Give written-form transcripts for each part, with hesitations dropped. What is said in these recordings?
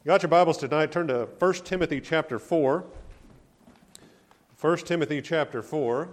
Got your Bibles tonight? Turn to 1 Timothy chapter 4. 1 Timothy chapter 4.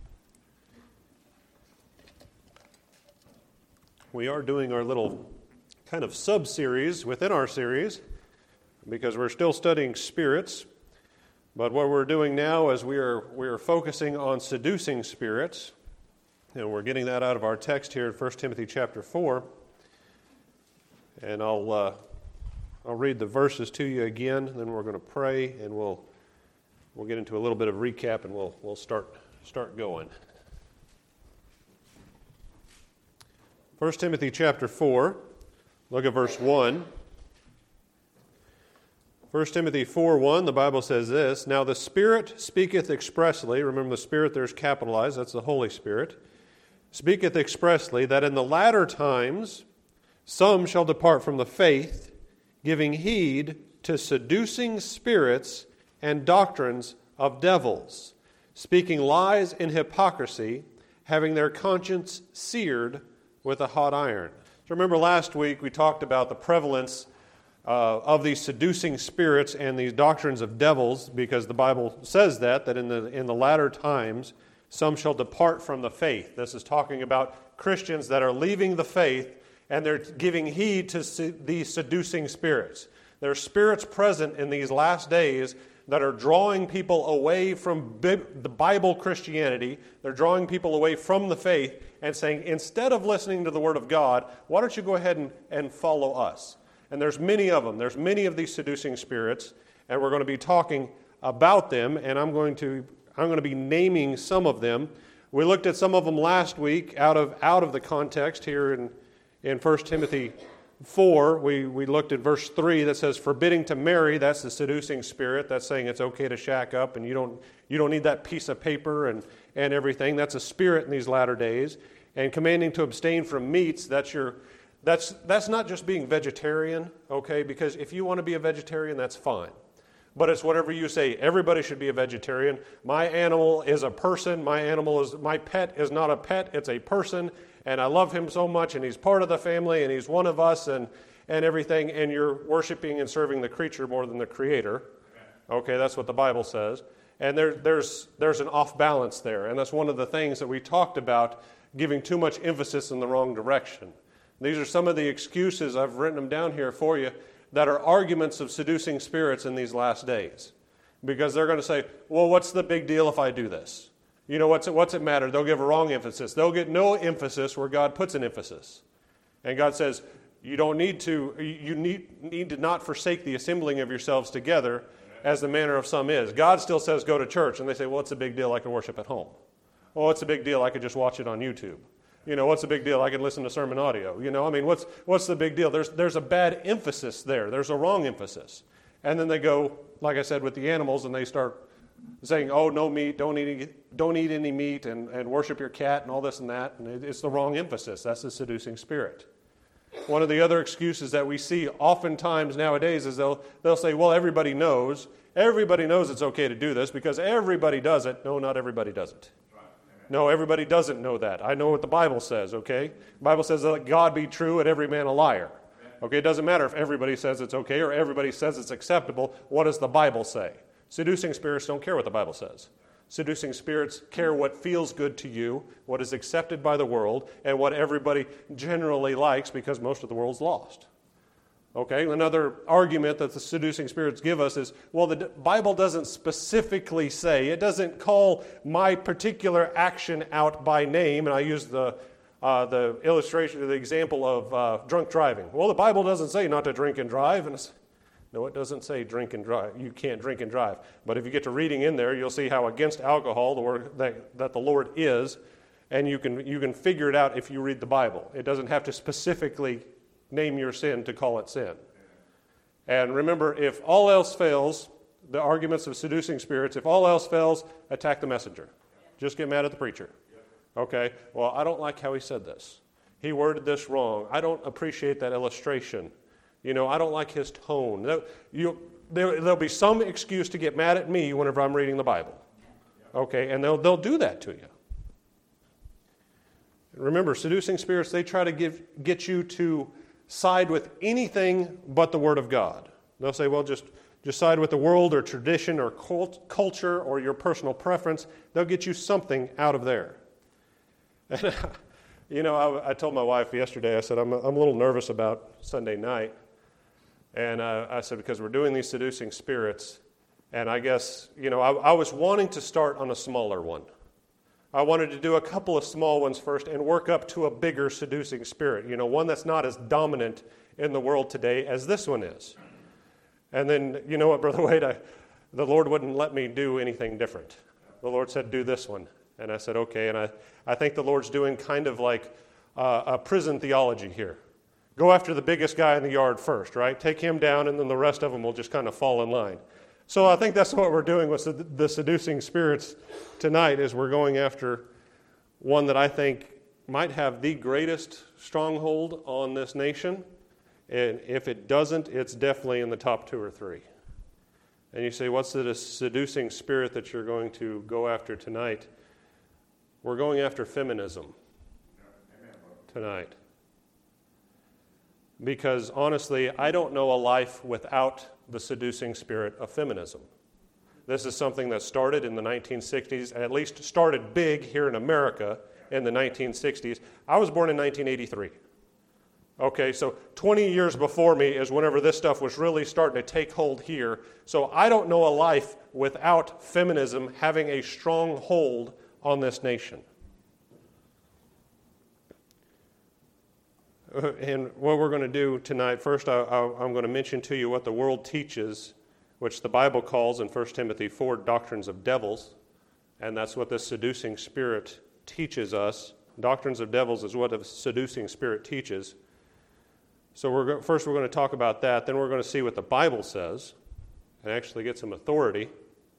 We are doing our little kind of sub-series within our series because we're still studying spirits. But what we're doing now is we are focusing on seducing spirits. And we're getting that out of our text here in 1 Timothy chapter 4. And I'll read the verses to you again, then we're going to pray, and we'll get into a little bit of recap, and we'll start going. 1 Timothy chapter 4, look at verse 1. 1 Timothy 4:1, the Bible says this, "Now the Spirit speaketh expressly," remember the Spirit there's capitalized, that's the Holy Spirit, "speaketh expressly that in the latter times some shall depart from the faith, giving heed to seducing spirits and doctrines of devils, speaking lies in hypocrisy, having their conscience seared with a hot iron." So remember last week we talked about the prevalence of these seducing spirits and these doctrines of devils, because the Bible says that in the latter times some shall depart from the faith. This is talking about Christians that are leaving the faith, and they're giving heed to these seducing spirits. There are spirits present in these last days that are drawing people away from the Bible Christianity. They're drawing people away from the faith and saying, instead of listening to the Word of God, why don't you go ahead and follow us? And there's many of them. There's many of these seducing spirits, and we're going to be talking about them, and I'm going to be naming some of them. We looked at some of them last week out of the context here in 1 Timothy 4, we looked at verse 3 that says, forbidding to marry, that's the seducing spirit. That's saying it's okay to shack up and you don't need that piece of paper and everything. That's a spirit in these latter days. And commanding to abstain from meats, that's not just being vegetarian, okay? Because if you want to be a vegetarian, that's fine. But it's whatever you say. Everybody should be a vegetarian. My animal is a person. My pet is not a pet, it's a person. And I love him so much, and he's part of the family, and he's one of us, and everything, and you're worshiping and serving the creature more than the Creator. Okay, that's what the Bible says. And there's an off-balance there, and that's one of the things that we talked about, giving too much emphasis in the wrong direction. These are some of the excuses, I've written them down here for you, that are arguments of seducing spirits in these last days. Because they're going to say, well, what's the big deal if I do this? You know, what's it matter? They'll give a wrong emphasis. They'll get no emphasis where God puts an emphasis. And God says, you need to not forsake the assembling of yourselves together as the manner of some is. God still says go to church. And they say, well, what's the big deal? I can worship at home. Well, what's the big deal? I could just watch it on YouTube. You know, what's the big deal? I can listen to sermon audio. You know, I mean, what's the big deal? There's a bad emphasis there. There's a wrong emphasis. And then they go, like I said, with the animals, and they start saying, oh, no meat, don't eat any meat, and worship your cat and all this and that. And it's the wrong emphasis. That's the seducing spirit. One of the other excuses that we see oftentimes nowadays is they'll say, well, everybody knows it's okay to do this because everybody does it. No, not everybody does it. No, everybody doesn't know that. I know what the Bible says, okay? The Bible says, let God be true and every man a liar. Okay, it doesn't matter if everybody says it's okay or everybody says it's acceptable. What does the Bible say? Seducing spirits don't care what the Bible says. Seducing spirits care what feels good to you, what is accepted by the world, and what everybody generally likes because most of the world's lost. Okay, another argument that the seducing spirits give us is, well, the Bible doesn't specifically say, it doesn't call my particular action out by name, and I use the illustration, the example of drunk driving. Well, the Bible doesn't say not to drink and drive, and no, it doesn't say drink and drive. You can't drink and drive. But if you get to reading in there, you'll see how against alcohol the word that the Lord is, and you can figure it out if you read the Bible. It doesn't have to specifically name your sin to call it sin. And remember, if all else fails, the arguments of seducing spirits, if all else fails, attack the messenger. Just get mad at the preacher. Okay, well, I don't like how he said this. He worded this wrong. I don't appreciate that illustration. You know, I don't like his tone. There'll be some excuse to get mad at me whenever I'm reading the Bible. Okay, and they'll do that to you. Remember, seducing spirits, they try to get you to side with anything but the Word of God. They'll say, well, just side with the world or tradition or culture or your personal preference. They'll get you something out of there. And, I told my wife yesterday, I said, I'm a little nervous about Sunday night. And I said, because we're doing these seducing spirits, and I guess, I was wanting to start on a smaller one. I wanted to do a couple of small ones first and work up to a bigger seducing spirit, one that's not as dominant in the world today as this one is. And then, you know what, Brother Wade, the Lord wouldn't let me do anything different. The Lord said, do this one. And I said, okay. And I think the Lord's doing kind of like a prison theology here. Go after the biggest guy in the yard first, right? Take him down, and then the rest of them will just kind of fall in line. So I think that's what we're doing with the seducing spirits tonight, is we're going after one that I think might have the greatest stronghold on this nation. And if it doesn't, it's definitely in the top 2 or 3. And you say, what's the seducing spirit that you're going to go after tonight? We're going after feminism tonight. Because honestly, I don't know a life without the seducing spirit of feminism. This is something that started in the 1960s, at least started big here in America in the 1960s. I was born in 1983. Okay, so 20 years before me is whenever this stuff was really starting to take hold here. So I don't know a life without feminism having a strong hold on this nation. And what we're going to do tonight, first I'm going to mention to you what the world teaches, which the Bible calls in 1 Timothy 4 doctrines of devils, and that's what the seducing spirit teaches us. Doctrines of devils is what a seducing spirit teaches. So first we're going to talk about that, then we're going to see what the Bible says and actually get some authority,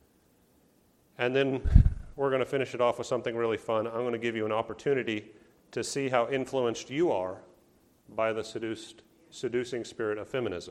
and then we're going to finish it off with something really fun. I'm going to give you an opportunity to see how influenced you are by the seducing spirit of feminism.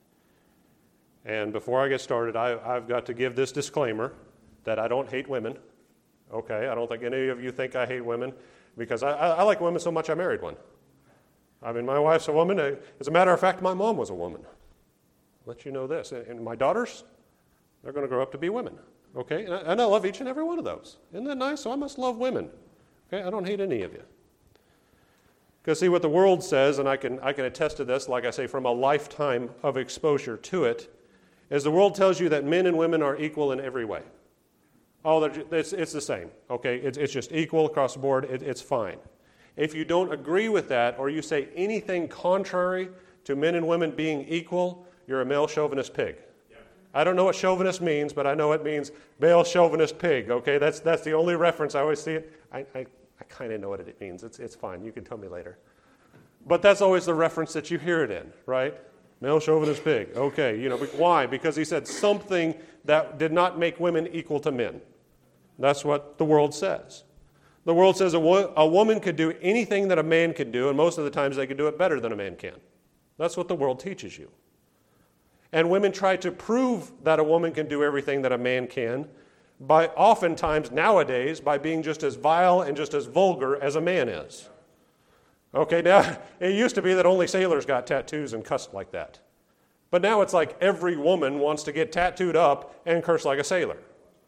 And before I get started, I've got to give this disclaimer that I don't hate women. Okay, I don't think any of you think I hate women, because I like women so much I married one. I mean, my wife's a woman. As a matter of fact, my mom was a woman. I'll let you know this. And my daughters, they're going to grow up to be women. Okay, and I love each and every one of those. Isn't that nice? So I must love women. Okay, I don't hate any of you. Because see, what the world says, and I can attest to this, like I say, from a lifetime of exposure to it, is the world tells you that men and women are equal in every way. Oh, it's the same. Okay, it's just equal across the board. It's fine. If you don't agree with that, or you say anything contrary to men and women being equal, you're a male chauvinist pig. Yeah. I don't know what chauvinist means, but I know it means male chauvinist pig. Okay, that's the only reference I always see it. I kind of know what it means. It's fine. You can tell me later. But that's always the reference that you hear it in, right? Male chauvinist pig. Okay, why? Because he said something that did not make women equal to men. That's what the world says. The world says a woman could do anything that a man could do, and most of the times they could do it better than a man can. That's what the world teaches you. And women try to prove that a woman can do everything that a man can, by oftentimes nowadays by being just as vile and just as vulgar as a man is. Okay, now it used to be that only sailors got tattoos and cussed like that. But now it's like every woman wants to get tattooed up and curse like a sailor.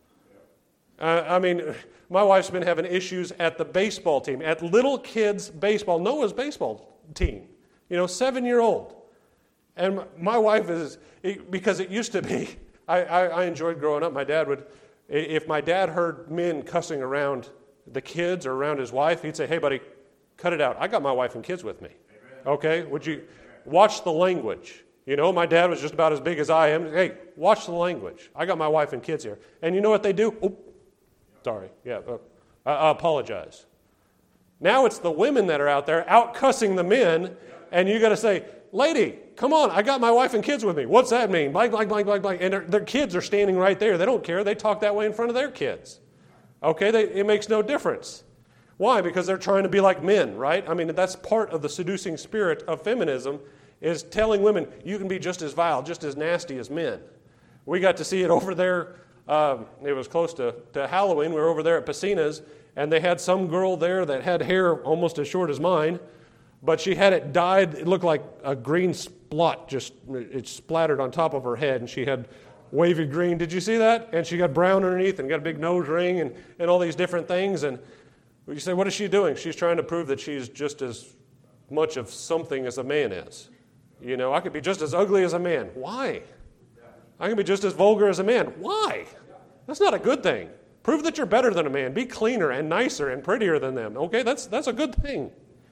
I mean, my wife's been having issues at the baseball team, at little kids' baseball, Noah's baseball team, 7-year-old. And my wife because it used to be, I enjoyed growing up. If my dad heard men cussing around the kids or around his wife, he'd say, hey, buddy, cut it out. I got my wife and kids with me. Amen. Okay? Would you watch the language? My dad was just about as big as I am. Hey, watch the language. I got my wife and kids here. And you know what they do? Oh, sorry. Yeah, I apologize. Now it's the women that are out there out cussing the men, and you got to say, lady, come on, I got my wife and kids with me. What's that mean? Blank, blank, blank, blank, blank. And their kids are standing right there. They don't care. They talk that way in front of their kids. Okay, it makes no difference. Why? Because they're trying to be like men, right? I mean, that's part of the seducing spirit of feminism, is telling women, you can be just as vile, just as nasty as men. We got to see it over there. It was close to Halloween. We were over there at Pacina's, and they had some girl there that had hair almost as short as mine, but she had it dyed. It looked like a green splot it splattered on top of her head, and she had wavy green. Did you see that? And she got brown underneath and got a big nose ring and all these different things. And you say, what is she doing? She's trying to prove that she's just as much of something as a man is. I could be just as ugly as a man. Why? I can be just as vulgar as a man. Why? That's not a good thing. Prove that you're better than a man. Be cleaner and nicer and prettier than them. Okay, that's a good thing.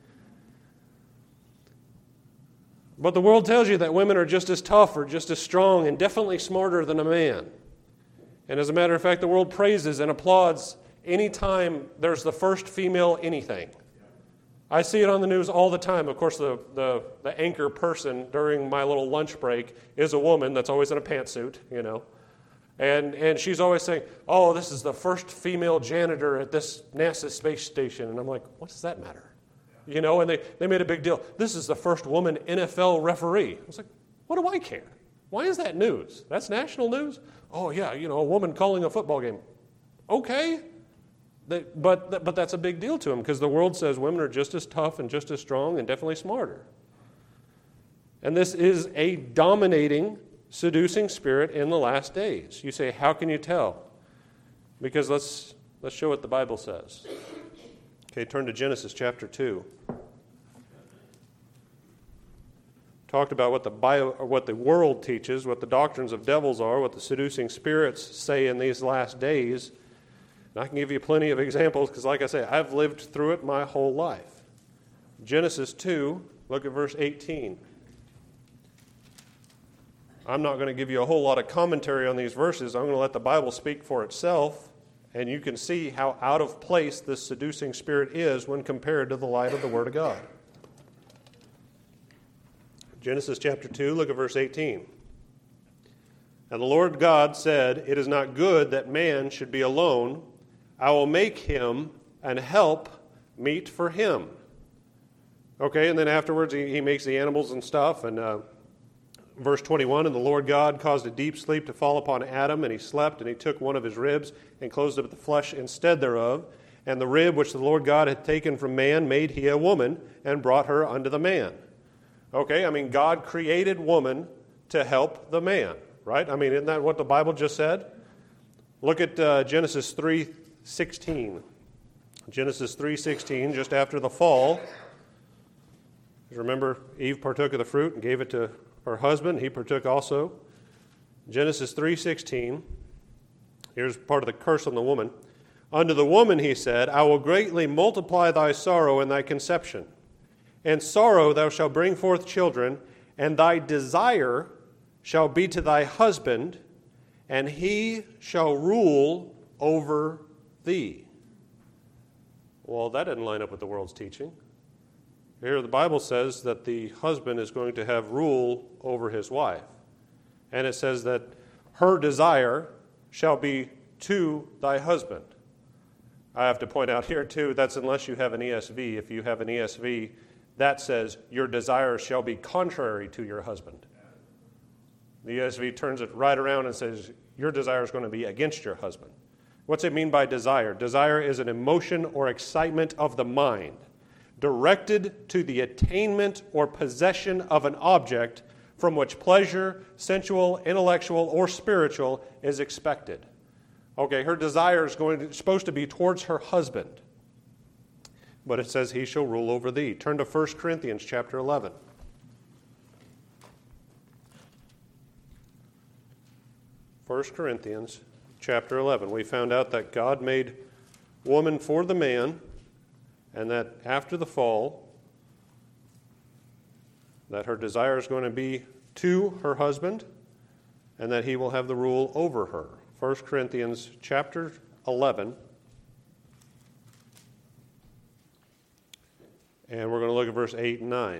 But the world tells you that women are just as tough or just as strong and definitely smarter than a man. And as a matter of fact, the world praises and applauds any time there's the first female anything. I see it on the news all the time. Of course, the anchor person during my little lunch break is a woman that's always in a pantsuit, And she's always saying, oh, this is the first female janitor at this NASA space station. And I'm like, what does that matter? And they made a big deal. This is the first woman NFL referee. I was like, what do I care? Why is that news? That's national news? Oh, yeah, a woman calling a football game. Okay. But that's a big deal to them because the world says women are just as tough and just as strong and definitely smarter. And this is a dominating, seducing spirit in the last days. You say, how can you tell? Because let's show what the Bible says. Okay, turn to Genesis chapter 2. Talked about what the world teaches, what the doctrines of devils are, what the seducing spirits say in these last days. And I can give you plenty of examples because, like I say, I've lived through it my whole life. Genesis 2, look at verse 18. I'm not going to give you a whole lot of commentary on these verses. I'm going to let the Bible speak for itself, and you can see how out of place this seducing spirit is when compared to the light of the Word of God. Genesis chapter 2, look at verse 18. And the Lord God said, it is not good that man should be alone. I will make him an help meet for him. Okay, and then afterwards he makes the animals and stuff. And verse 21, and the Lord God caused a deep sleep to fall upon Adam, and he slept, and he took one of his ribs and closed up the flesh instead thereof. And the rib which the Lord God had taken from man made he a woman, and brought her unto the man. Okay, God created woman to help the man, right? Isn't that what the Bible just said? Look at Genesis 3:16. Genesis 3:16, just after the fall. Remember, Eve partook of the fruit and gave it to her husband. He partook also. Genesis 3:16. Here's part of the curse on the woman. Unto the woman he said, I will greatly multiply thy sorrow and thy conception. And sorrow thou shalt bring forth children, and thy desire shall be to thy husband, and he shall rule over thee. Well, that didn't line up with the world's teaching. Here the Bible says that the husband is going to have rule over his wife. And it says that her desire shall be to thy husband. I have to point out here too, that's unless you have an ESV. If you have an ESV, that says your desire shall be contrary to your husband. The ESV turns it right around and says your desire is going to be against your husband. What's it mean by desire? Desire is an emotion or excitement of the mind, directed to the attainment or possession of an object from which pleasure, sensual, intellectual, or spiritual is expected. Okay, her desire is supposed to be towards her husband. But it says, he shall rule over thee. Turn to 1 Corinthians chapter 11. 1 Corinthians chapter 11. We found out that God made woman for the man, and that after the fall, that her desire is going to be to her husband, and that he will have the rule over her. 1 Corinthians chapter 11. And we're going to look at verse 8 and 9.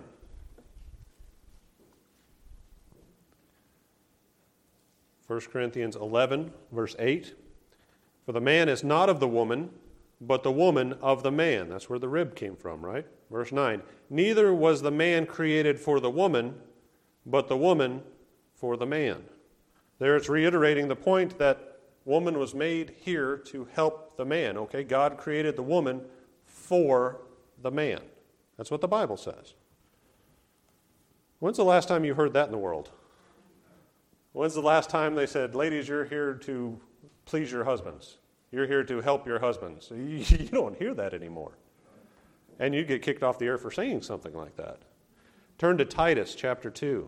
1 Corinthians 11, verse 8. For the man is not of the woman, but the woman of the man. That's where the rib came from, right? Verse 9. Neither was the man created for the woman, but the woman for the man. There it's reiterating the point that woman was made here to help the man. Okay, God created the woman for the man. That's what the Bible says. When's the last time you heard that in the world? When's the last time they said, ladies, you're here to please your husbands. You're here to help your husbands. You don't hear that anymore. And you get kicked off the air for saying something like that. Turn to Titus chapter 2.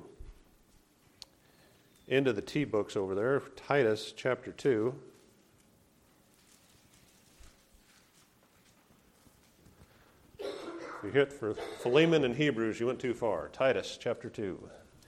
Into the T books over there. Titus chapter 2. If you hit for Philemon and Hebrews, you went too far. Titus chapter 2.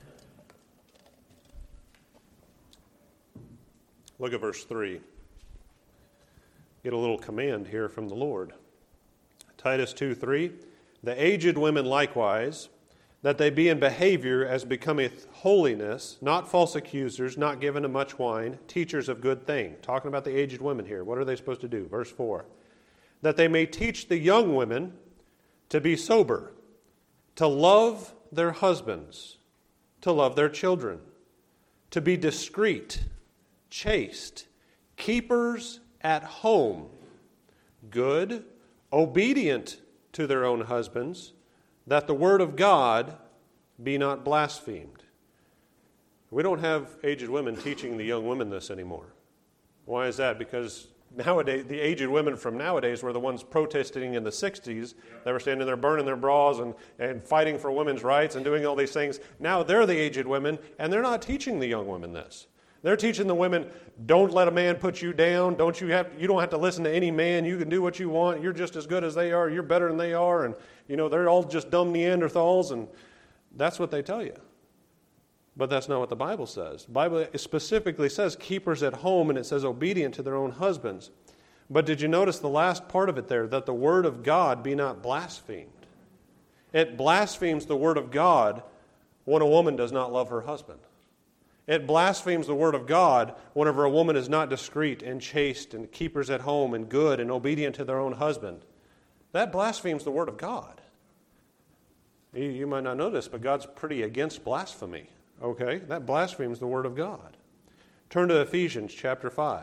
Look at verse 3. Get a little command here from the Lord. Titus 2:3. The aged women likewise, that they be in behavior as becometh holiness, not false accusers, not given to much wine, teachers of good thing. Talking about the aged women here. What are they supposed to do? Verse 4. That they may teach the young women to be sober, to love their husbands, to love their children, to be discreet, chaste, keepers at home, good, obedient to their own husbands, that the word of God be not blasphemed. We don't have aged women teaching the young women this anymore. Why is that? Because nowadays, the aged women from nowadays were the ones protesting in the 60s. They were standing there burning their bras and fighting for women's rights and doing all these things. Now they're the aged women, and they're not teaching the young women this. They're teaching the women, don't let a man put you down. You don't have to listen to any man. You can do what you want. You're just as good as they are. You're better than they are. And, they're all just dumb Neanderthals. And that's what they tell you. But that's not what the Bible says. The Bible specifically says keepers at home, and it says obedient to their own husbands. But did you notice the last part of it there, that the word of God be not blasphemed? It blasphemes the word of God when a woman does not love her husband. It blasphemes the word of God whenever a woman is not discreet and chaste and keepers at home and good and obedient to their own husband. That blasphemes the word of God. You might not know this, but God's pretty against blasphemy. Okay? That blasphemes the word of God. Turn to Ephesians chapter 5.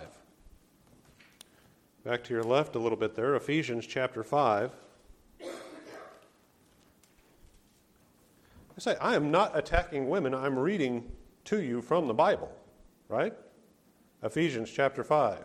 Back to your left a little bit there. Ephesians chapter 5. I say, I am not attacking women. I'm reading to you from the Bible, right? Ephesians chapter 5.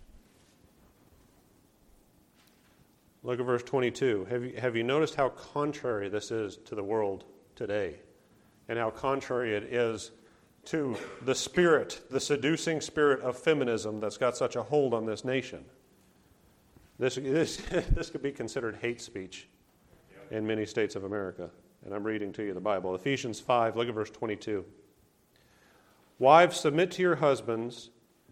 Look at verse 22. Have you noticed how contrary this is to the world today? And how contrary it is to the spirit, the seducing spirit of feminism that's got such a hold on this nation. This could be considered hate speech in many states of America. And I'm reading to you the Bible. Ephesians 5, look at verse 22. Wives, submit yourselves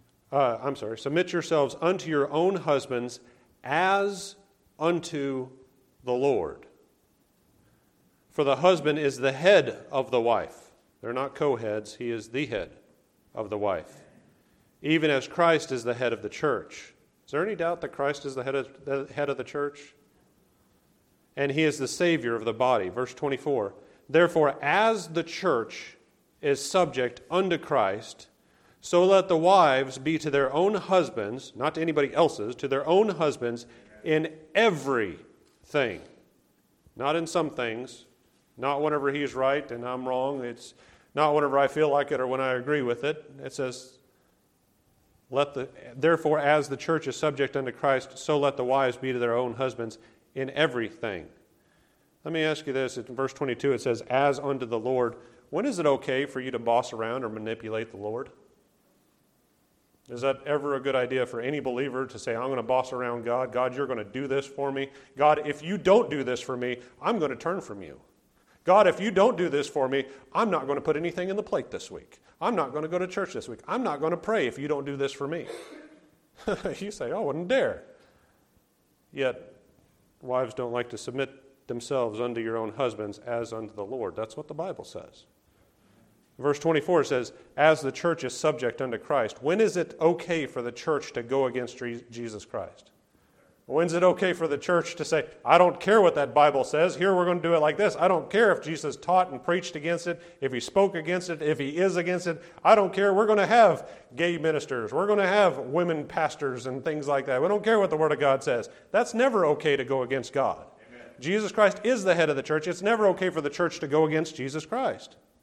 unto your own husbands as unto the Lord. For the husband is the head of the wife. They're not co-heads. He is the head of the wife. Even as Christ is the head of the church. Is there any doubt that Christ is the head of the church? And he is the Savior of the body. Verse 24. Therefore, as the church is subject unto Christ, so let the wives be to their own husbands, not to anybody else's, to their own husbands in everything. Not in some things. Not whenever he's right and I'm wrong. It's not whenever I feel like it or when I agree with it. It says, therefore, as the church is subject unto Christ, so let the wives be to their own husbands in everything. Let me ask you this. In verse 22, it says, as unto the Lord. When is it okay for you to boss around or manipulate the Lord? Is that ever a good idea for any believer to say, I'm going to boss around God? God, you're going to do this for me. God, if you don't do this for me, I'm going to turn from you. God, if you don't do this for me, I'm not going to put anything in the plate this week. I'm not going to go to church this week. I'm not going to pray if you don't do this for me. You say, I wouldn't dare. Yet, wives don't like to submit themselves unto your own husbands as unto the Lord. That's what the Bible says. Verse 24 says, as the church is subject unto Christ. When is it okay for the church to go against Jesus Christ? When's it okay for the church to say, I don't care what that Bible says. Here we're going to do it like this. I don't care if Jesus taught and preached against it, if he spoke against it, if he is against it. I don't care. We're going to have gay ministers. We're going to have women pastors and things like that. We don't care what the Word of God says. That's never okay to go against God. Amen. Jesus Christ is the head of the church. It's never okay for the church to go against Jesus Christ.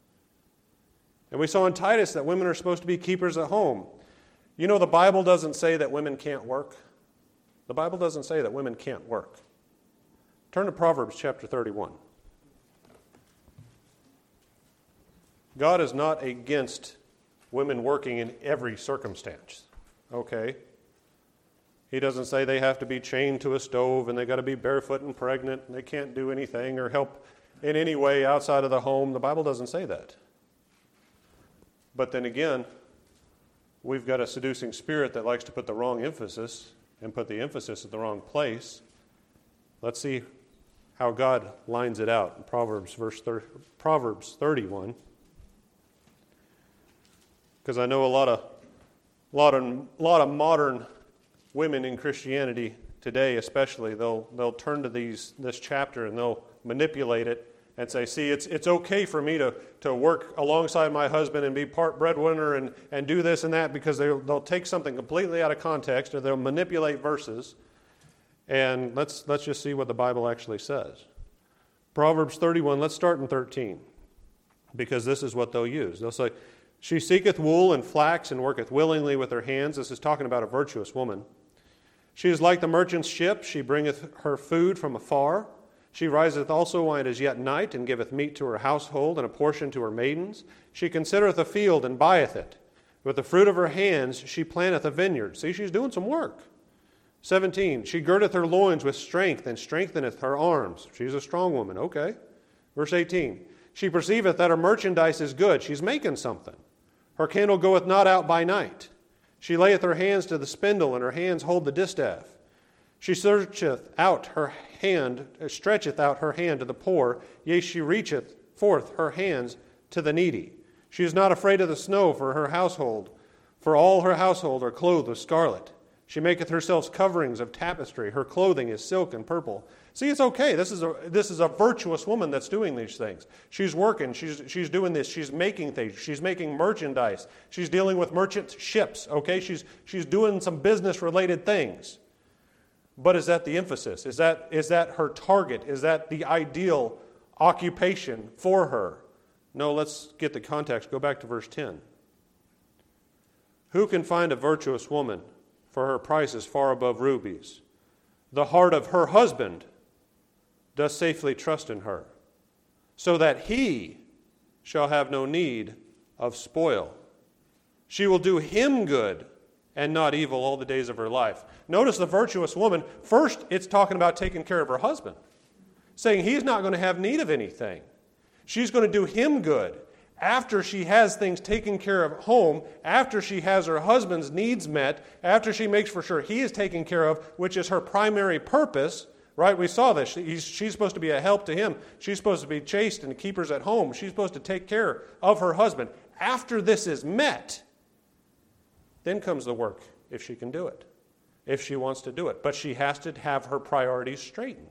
And we saw in Titus that women are supposed to be keepers at home. You know, the Bible doesn't say that women can't work. The Bible doesn't say that women can't work. Turn to Proverbs chapter 31. God is not against women working in every circumstance, okay? He doesn't say they have to be chained to a stove and they got to be barefoot and pregnant and they can't do anything or help in any way outside of the home. The Bible doesn't say that. But then again, we've got a seducing spirit that likes to put the wrong emphasis and put the emphasis at the wrong place. Let's see how God lines it out in Proverbs 31. Because I know a lot of modern women in Christianity today, especially, they'll turn to this chapter and they'll manipulate it and say, see, it's okay for me to work alongside my husband and be part breadwinner and do this and that, because they'll take something completely out of context, or they'll manipulate verses. And let's just see what the Bible actually says. Proverbs 31, let's start in 13, because this is what they'll use. They'll say, she seeketh wool and flax and worketh willingly with her hands. This is talking about a virtuous woman. She is like the merchant's ship. She bringeth her food from afar. She riseth also while it is yet night, and giveth meat to her household, and a portion to her maidens. She considereth a field, and buyeth it. With the fruit of her hands she planteth a vineyard. See, she's doing some work. 17, she girdeth her loins with strength, and strengtheneth her arms. She's a strong woman, okay. Verse 18, she perceiveth that her merchandise is good. She's making something. Her candle goeth not out by night. She layeth her hands to the spindle, and her hands hold the distaff. She stretcheth out her hand to the poor, yea, she reacheth forth her hands to the needy. She is not afraid of the snow for her household, for all her household are clothed with scarlet. She maketh herself coverings of tapestry. Her clothing is silk and purple. See, it's okay. This is a virtuous woman that's doing these things. She's working. She's doing this. She's making things. She's making merchandise. She's dealing with merchant ships. Okay, she's doing some business-related things. But is that the emphasis? Is that her target? Is that the ideal occupation for her? No, let's get the context. Go back to verse 10. Who can find a virtuous woman? For her price is far above rubies. The heart of her husband does safely trust in her, so that he shall have no need of spoil. She will do him good and not evil all the days of her life. Notice the virtuous woman. First, it's talking about taking care of her husband, saying he's not going to have need of anything. She's going to do him good. After she has things taken care of at home, after she has her husband's needs met, after she makes for sure he is taken care of, which is her primary purpose, right? We saw this. She's supposed to be a help to him. She's supposed to be chaste and keepers at home. She's supposed to take care of her husband. After this is met, then comes the work, if she can do it, if she wants to do it. But she has to have her priorities straightened,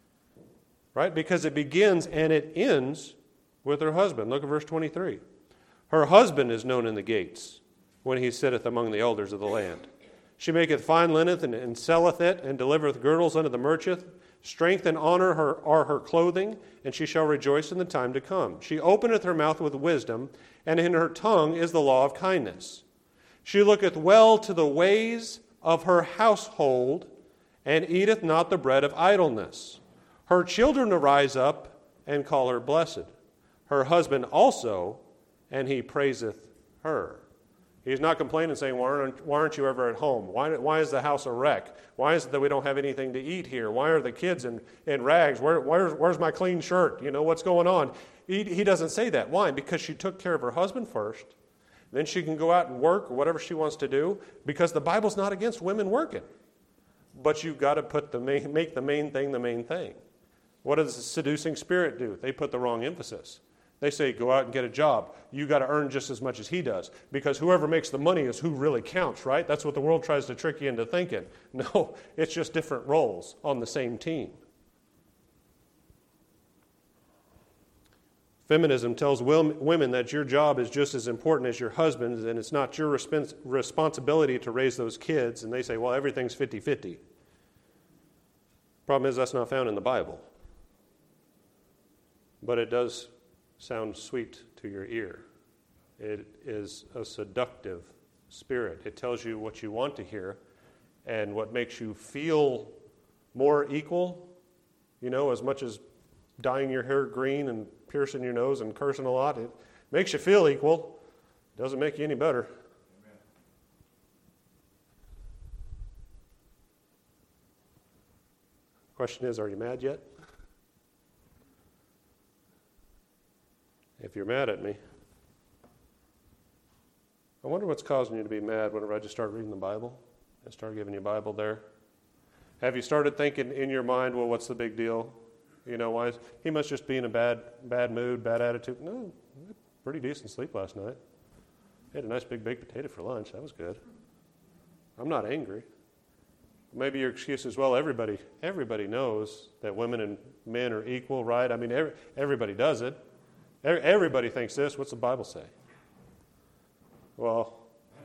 right? Because it begins and it ends with her husband. Look at verse 23. Her husband is known in the gates when he sitteth among the elders of the land. She maketh fine linen and selleth it, and delivereth girdles unto the merchant. Strength and honor are her clothing, and she shall rejoice in the time to come. She openeth her mouth with wisdom, and in her tongue is the law of kindness. She looketh well to the ways of her household, and eateth not the bread of idleness. Her children arise up and call her blessed. Her husband also, and he praiseth her. He's not complaining, saying, why aren't you ever at home? Why is the house a wreck? Why is it that we don't have anything to eat here? Why are the kids in rags? Where's my clean shirt? You know, what's going on? He doesn't say that. Why? Because she took care of her husband first. Then she can go out and work or whatever she wants to do, because the Bible's not against women working. But you've got to make the main thing the main thing. What does the seducing spirit do? They put the wrong emphasis. They say, go out and get a job. You got to earn just as much as he does, because whoever makes the money is who really counts, right? That's what the world tries to trick you into thinking. No, it's just different roles on the same team. Feminism tells women that your job is just as important as your husband's, and it's not your responsibility to raise those kids. And they say, well, everything's 50-50. Problem is, that's not found in the Bible. But it does sound sweet to your ear. It is a seductive spirit. It tells you what you want to hear and what makes you feel more equal, as much as dyeing your hair green and piercing your nose and cursing a lot. It makes you feel equal. Doesn't make you any better. Amen. Question is, are you mad yet? If you're mad at me, I wonder what's causing you to be mad whenever I just start reading the Bible and start giving you a Bible there. Have you started thinking in your mind, well, what's the big deal? Why he must just be in a bad mood, bad attitude. No, pretty decent sleep last night. Had a nice big baked potato for lunch. That was good. I'm not angry. Maybe your excuse is, well, everybody knows that women and men are equal, right? I mean, everybody does it. Everybody thinks this. What's the Bible say? Well,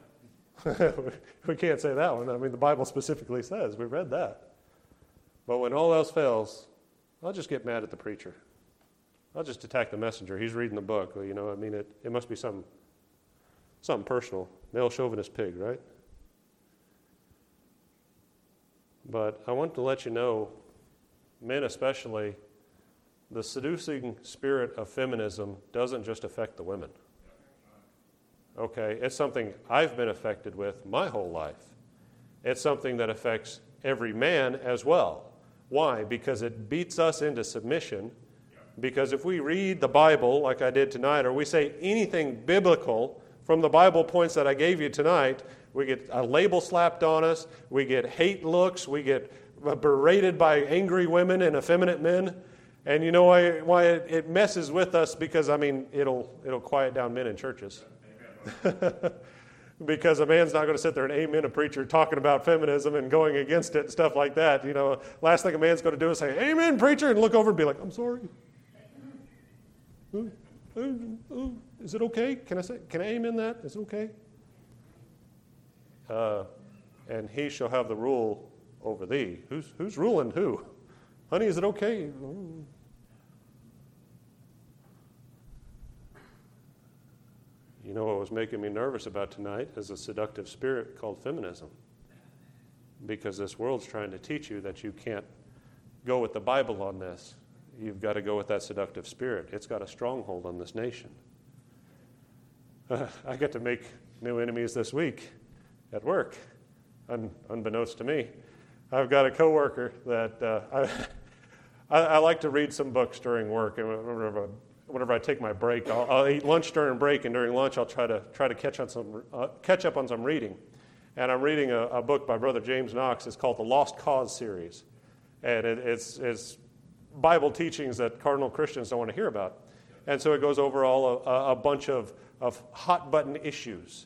we can't say that one. I mean, the Bible specifically says. We read that. But when all else fails, I'll just get mad at the preacher. I'll just attack the messenger. He's reading the book. Well, it must be something personal. Male chauvinist pig, right? But I want to let you know, men especially, the seducing spirit of feminism doesn't just affect the women. Okay, it's something I've been affected with my whole life. It's something that affects every man as well. Why? Because it beats us into submission. Because if we read the Bible like I did tonight, or we say anything biblical from the Bible points that I gave you tonight, we get a label slapped on us, we get hate looks, we get berated by angry women and effeminate men. And you know why it messes with us? Because, it'll quiet down men in churches. Because a man's not going to sit there and amen a preacher talking about feminism and going against it and stuff like that. Last thing a man's going to do is say, amen, preacher, and look over and be like, I'm sorry. Is it okay? Can I amen that? Is it okay? And he shall have the rule over thee. Who's ruling who? Honey, is it okay? You know what was making me nervous about tonight is a seductive spirit called feminism. Because this world's trying to teach you that you can't go with the Bible on this. You've got to go with that seductive spirit. It's got a stronghold on this nation. I get to make new enemies this week at work, unbeknownst to me. I've got a coworker that I like to read some books during work. And whenever I take my break, I'll eat lunch during break, and during lunch I'll try to catch up on some reading. And I'm reading a book by Brother James Knox. It's called the Lost Cause series, and it's Bible teachings that cardinal Christians don't want to hear about. And so it goes over a bunch of hot button issues,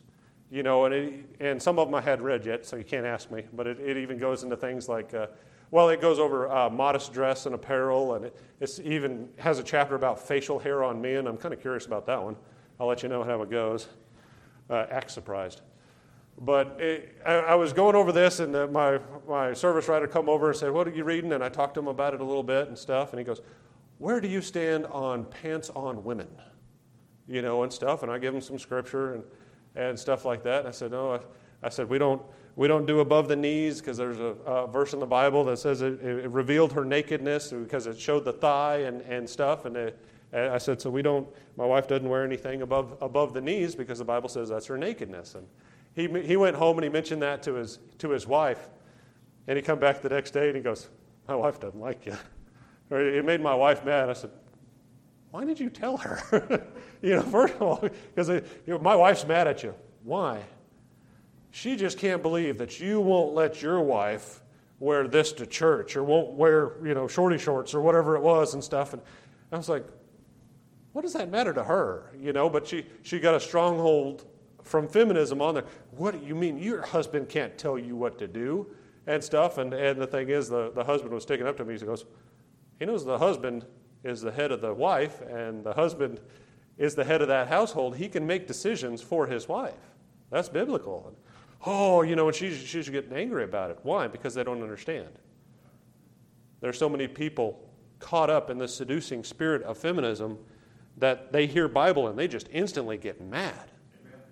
and some of them I hadn't read yet, so you can't ask me. But it even goes into things like. It goes over modest dress and apparel, and it even has a chapter about facial hair on men. I'm kind of curious about that one. I'll let you know how it goes. Act surprised. But I was going over this, and my service writer come over and said, what are you reading? And I talked to him about it a little bit and stuff, and he goes, where do you stand on pants-on women? And stuff, and I give him some scripture and stuff like that. And I said, no, I said, we don't do above the knees because there's a verse in the Bible that says it revealed her nakedness because it showed the thigh and stuff. And I said, so my wife doesn't wear anything above the knees because the Bible says that's her nakedness. And he went home and he mentioned that to his wife. And he come back the next day and he goes, my wife doesn't like you. Or it made my wife mad. I said, why did you tell her? First of all, because my wife's mad at you. Why? She just can't believe that you won't let your wife wear this to church or won't wear, shorty shorts or whatever it was and stuff. And I was like, what does that matter to her? But she got a stronghold from feminism on there. What do you mean your husband can't tell you what to do and stuff? And the thing is, the husband was sticking up to me. He goes, he knows the husband is the head of the wife and the husband is the head of that household. He can make decisions for his wife. That's biblical. And she's getting angry about it. Why? Because they don't understand. There's so many people caught up in the seducing spirit of feminism that they hear Bible and they just instantly get mad.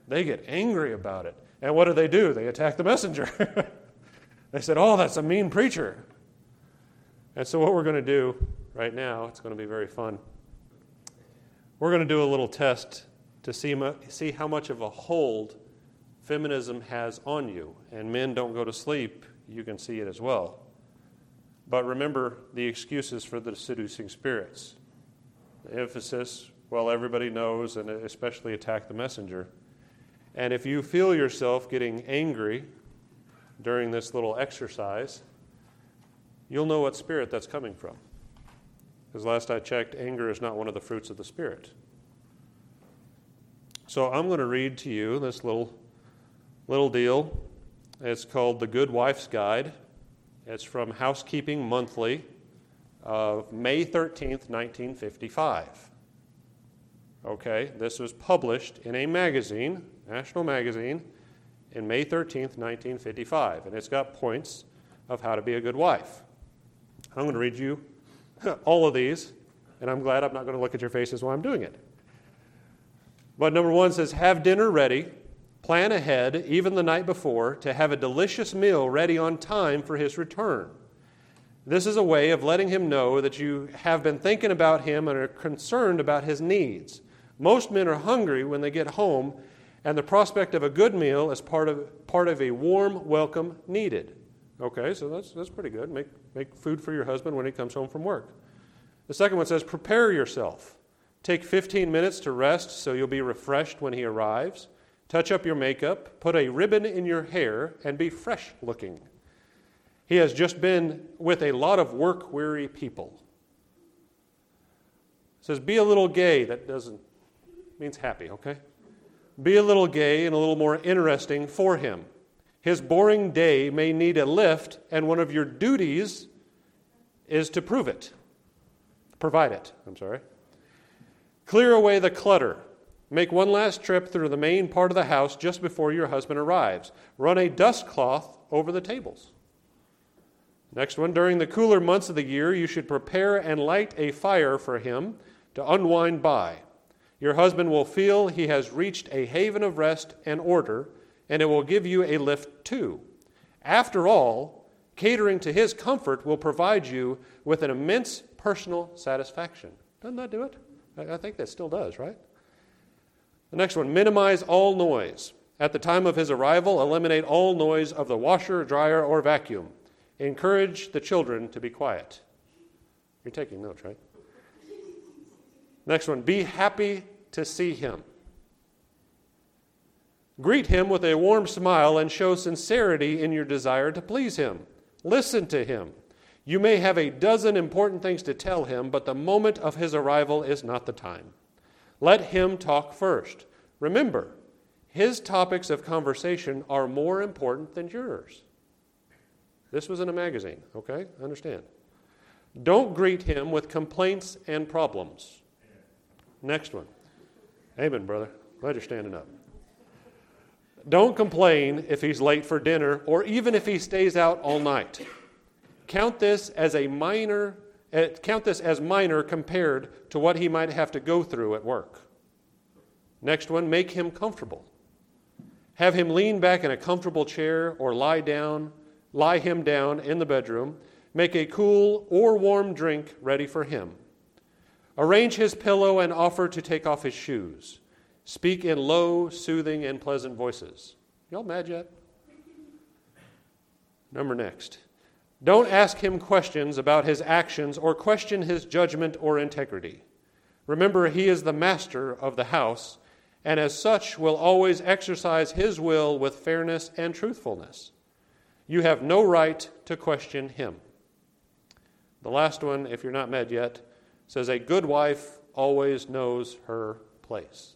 They get angry about it. And what do? They attack the messenger. They said, oh, that's a mean preacher. And so what we're going to do right now, it's going to be very fun. We're going to do a little test to see how much of a hold feminism has on you. And men, don't go to sleep. You can see it as well. But remember the excuses for the seducing spirits. The emphasis, well, everybody knows, and especially attack the messenger. And if you feel yourself getting angry during this little exercise, you'll know what spirit that's coming from. Because last I checked, anger is not one of the fruits of the Spirit. So I'm going to read to you this little deal. It's called The Good Wife's Guide. It's from Housekeeping Monthly of May 13th, 1955. Okay, this was published in a magazine, national magazine, in May 13th, 1955. And it's got points of how to be a good wife. I'm going to read you all of these, and I'm glad I'm not going to look at your faces while I'm doing it. But number 1 says, have dinner ready, plan ahead, even the night before, to have a delicious meal ready on time for his return. This is a way of letting him know that you have been thinking about him and are concerned about his needs. Most men are hungry when they get home, and the prospect of a good meal is part of a warm welcome needed. Okay, so that's pretty good. Make food for your husband when he comes home from work. The second one says, prepare yourself. Take 15 minutes to rest so you'll be refreshed when he arrives. Touch up your makeup, put a ribbon in your hair, and be fresh looking. He has just been with a lot of work-weary people. It says, be a little gay. That means happy, okay? Be a little gay and a little more interesting for him. His boring day may need a lift, and one of your duties is to provide it. Clear away the clutter. Make one last trip through the main part of the house just before your husband arrives. Run a dust cloth over the tables. Next one, during the cooler months of the year, you should prepare and light a fire for him to unwind by. Your husband will feel he has reached a haven of rest and order, and it will give you a lift too. After all, catering to his comfort will provide you with an immense personal satisfaction. Doesn't that do it? I think that still does, right? The next one, minimize all noise. At the time of his arrival, eliminate all noise of the washer, dryer, or vacuum. Encourage the children to be quiet. You're taking notes, right? Next one, be happy to see him. Greet him with a warm smile and show sincerity in your desire to please him. Listen to him. You may have a dozen important things to tell him, but the moment of his arrival is not the time. Let him talk first. Remember, his topics of conversation are more important than yours. This was in a magazine, okay? Understand. Don't greet him with complaints and problems. Next one. Amen, brother. Glad you're standing up. Don't complain if he's late for dinner or even if he stays out all night. Count this as minor compared to what he might have to go through at work. Next one, make him comfortable. Have him lean back in a comfortable chair or lie him down in the bedroom. Make a cool or warm drink ready for him. Arrange his pillow and offer to take off his shoes. Speak in low, soothing, and pleasant voices. Y'all mad yet? Number next. Don't ask him questions about his actions or question his judgment or integrity. Remember, he is the master of the house, and as such will always exercise his will with fairness and truthfulness. You have no right to question him. The last one, if you're not mad yet, says a good wife always knows her place.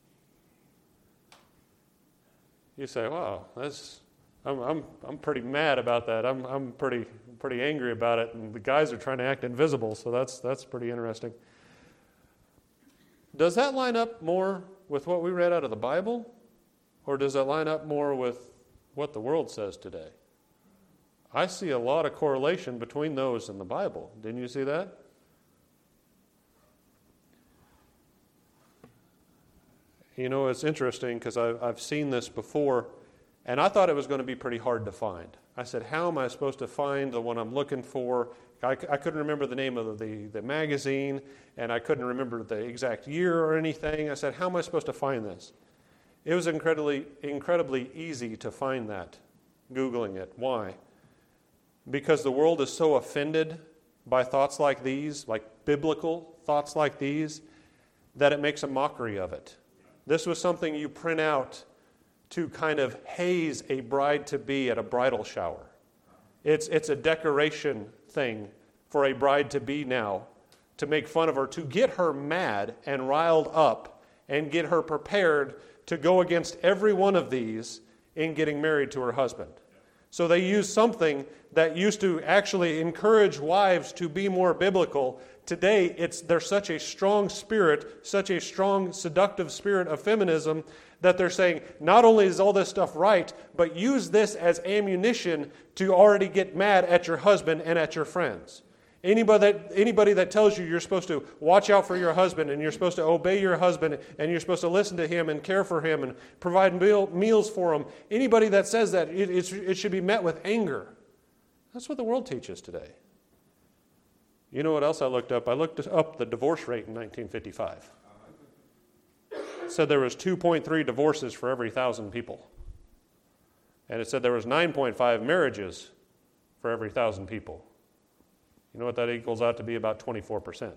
You say, "Wow, I'm pretty mad about that. I'm pretty angry about it, and the guys are trying to act invisible, so that's pretty interesting." Does that line up more with what we read out of the Bible, or does it line up more with what the world says today? I see a lot of correlation between those and the Bible. Didn't you see that? It's interesting because I've seen this before, and I thought it was going to be pretty hard to find. I said, how am I supposed to find the one I'm looking for? I couldn't remember the name of the magazine, and I couldn't remember the exact year or anything. I said, how am I supposed to find this? It was incredibly easy to find that, Googling it. Why? Because the world is so offended by thoughts like these, like biblical thoughts like these, that it makes a mockery of it. This was something you print out to kind of haze a bride-to-be at a bridal shower. It's a decoration thing for a bride-to-be now, to make fun of her, to get her mad and riled up and get her prepared to go against every one of these in getting married to her husband. So they used something that used to actually encourage wives to be more biblical. Today, there's such a strong spirit, such a strong seductive spirit of feminism, that they're saying, not only is all this stuff right, but use this as ammunition to already get mad at your husband and at your friends. Anybody that tells you you're supposed to watch out for your husband and you're supposed to obey your husband and you're supposed to listen to him and care for him and provide meals for him, anybody that says that, it should be met with anger. That's what the world teaches today. You know what else I looked up? I looked up the divorce rate in 1955. It said there was 2.3 divorces for every 1,000 people. And it said there was 9.5 marriages for every 1,000 people. You know what that equals out to be? About 24%.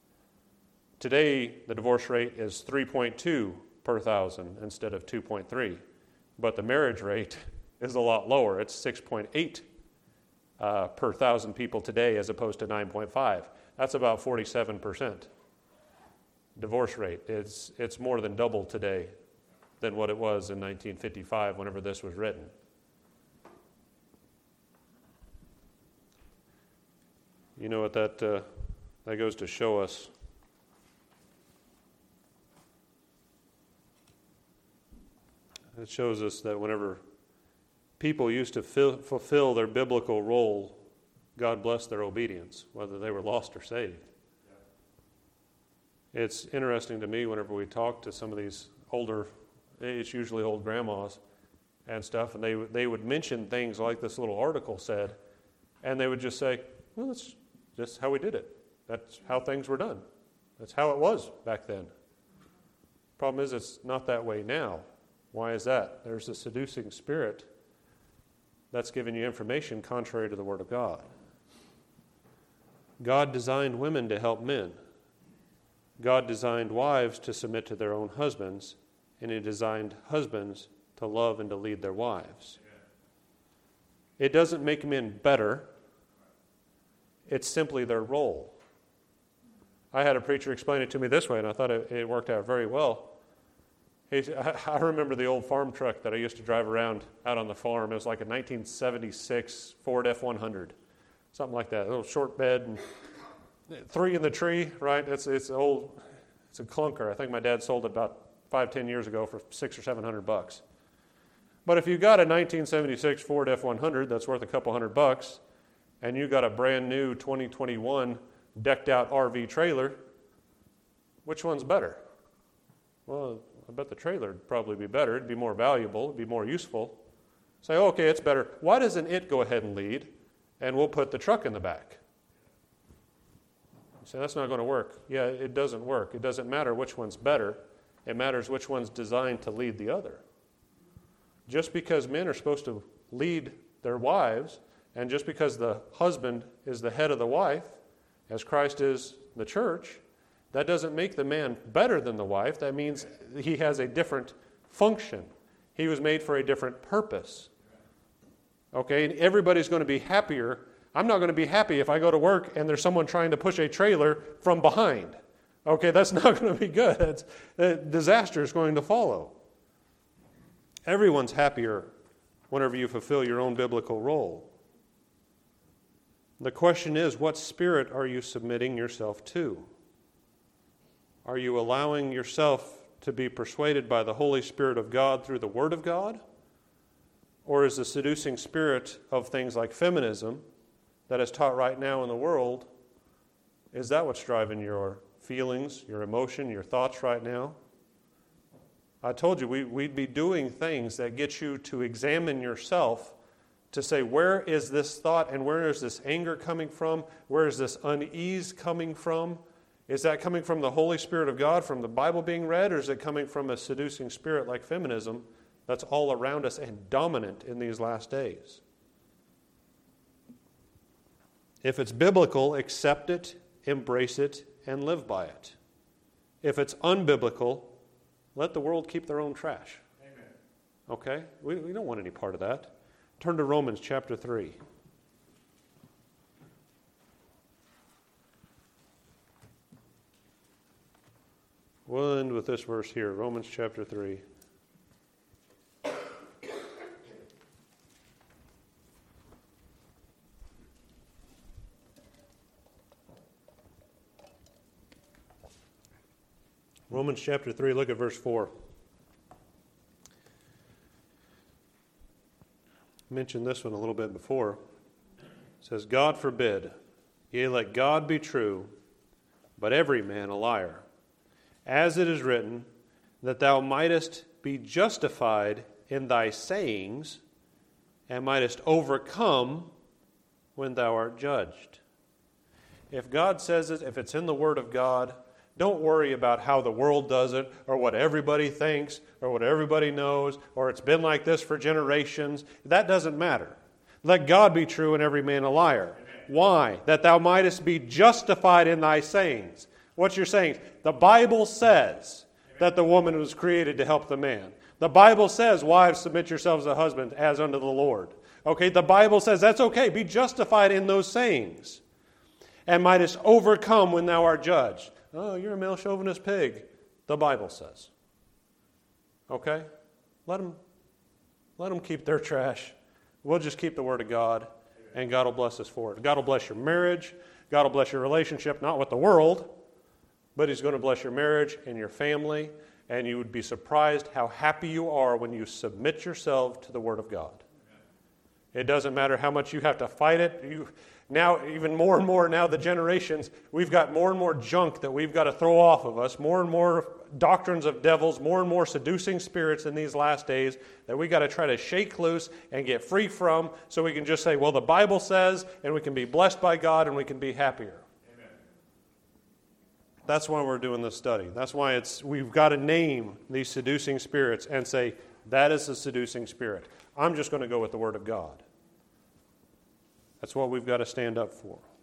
Today, the divorce rate is 3.2 per 1,000 instead of 2.3. But the marriage rate is a lot lower. It's 6.8 per 1,000 people today as opposed to 9.5. That's about 47% divorce rate. It's more than double today than what it was in 1955 whenever this was written. You know what that goes to show us? It shows us that whenever people used to fulfill their biblical role, God blessed their obedience, whether they were lost or saved. Yeah. It's interesting to me whenever we talk to some of these it's usually old grandmas and stuff, and they would mention things like this little article said, and they would just say, well, that's just how we did it. That's how things were done. That's how it was back then. Problem is, it's not that way now. Why is that? There's a seducing spirit that's giving you information contrary to the Word of God. God designed women to help men. God designed wives to submit to their own husbands, and He designed husbands to love and to lead their wives. It doesn't make men better. It's simply their role. I had a preacher explain it to me this way, and I thought it worked out very well. I remember the old farm truck that I used to drive around out on the farm. It was like a 1976 Ford F-100, something like that. A little short bed, and 3 in the tree, right? It's old. It's a clunker. I think my dad sold it about 5-10 years ago for $600 or $700. But if you got a 1976 Ford F-100 that's worth a couple $100, and you got a brand new 2021 decked out RV trailer, which one's better? Well, I bet the trailer would probably be better. It'd be more valuable. It'd be more useful. Say, okay, it's better. Why doesn't it go ahead and lead, and we'll put the truck in the back? You say, that's not going to work. Yeah, it doesn't work. It doesn't matter which one's better. It matters which one's designed to lead the other. Just because men are supposed to lead their wives, and just because the husband is the head of the wife, as Christ is the church, that doesn't make the man better than the wife. That means he has a different function. He was made for a different purpose. Okay, and everybody's going to be happier. I'm not going to be happy if I go to work and there's someone trying to push a trailer from behind. Okay, that's not going to be good. Disaster is going to follow. Everyone's happier whenever you fulfill your own biblical role. The question is, what spirit are you submitting yourself to? Are you allowing yourself to be persuaded by the Holy Spirit of God through the Word of God? Or is the seducing spirit of things like feminism that is taught right now in the world, is that what's driving your feelings, your emotion, your thoughts right now? I told you we'd be doing things that get you to examine yourself, to say, where is this thought and where is this anger coming from? Where is this unease coming from? Is that coming from the Holy Spirit of God, from the Bible being read, or is it coming from a seducing spirit like feminism that's all around us and dominant in these last days? If it's biblical, accept it, embrace it, and live by it. If it's unbiblical, let the world keep their own trash. Amen. Okay? We don't want any part of that. Turn to Romans chapter 3. We'll end with this verse here, Romans chapter 3. Romans chapter 3, look at verse 4. I mentioned this one a little bit before. It says, God forbid, yea, let God be true, but every man a liar. As it is written, that thou mightest be justified in thy sayings, and mightest overcome when thou art judged. If God says it, if it's in the Word of God, don't worry about how the world does it, or what everybody thinks, or what everybody knows, or it's been like this for generations. That doesn't matter. Let God be true and every man a liar. Why? That thou mightest be justified in thy sayings. What's your sayings? The Bible says that the woman was created to help the man. The Bible says, wives, submit yourselves to husbands as unto the Lord. Okay, the Bible says that's okay. Be justified in those sayings. And mightest overcome when thou art judged. Oh, you're a male chauvinist pig. The Bible says. Okay? Let them keep their trash. We'll just keep the Word of God, and God will bless us for it. God will bless your marriage. God will bless your relationship, not with the world, but He's going to bless your marriage and your family, and you would be surprised how happy you are when you submit yourself to the Word of God. It doesn't matter how much you have to fight it. Now, even more and more now, the generations, we've got more and more junk that we've got to throw off of us, more and more doctrines of devils, more and more seducing spirits in these last days that we got to try to shake loose and get free from, so we can just say, well, the Bible says, and we can be blessed by God and we can be happier. Amen. That's why we're doing this study. That's why we've got to name these seducing spirits and say, that is a seducing spirit. I'm just going to go with the Word of God. That's what we've got to stand up for.